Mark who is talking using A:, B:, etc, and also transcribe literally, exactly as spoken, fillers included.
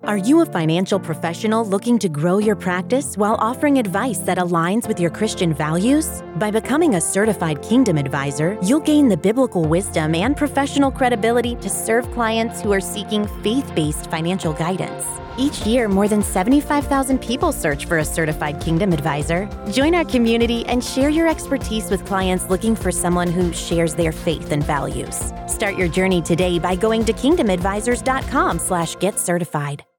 A: Are you a financial professional looking to grow your practice while offering advice that aligns with your Christian values? By becoming a certified Kingdom Advisor, you'll gain the biblical wisdom and professional credibility to serve clients who are seeking faith-based financial guidance. Each year, more than seventy-five thousand people search for a certified Kingdom Advisor. Join our community and share your expertise with clients looking for someone who shares their faith and values. Start your journey today by going to kingdom advisors dot com slash get certified.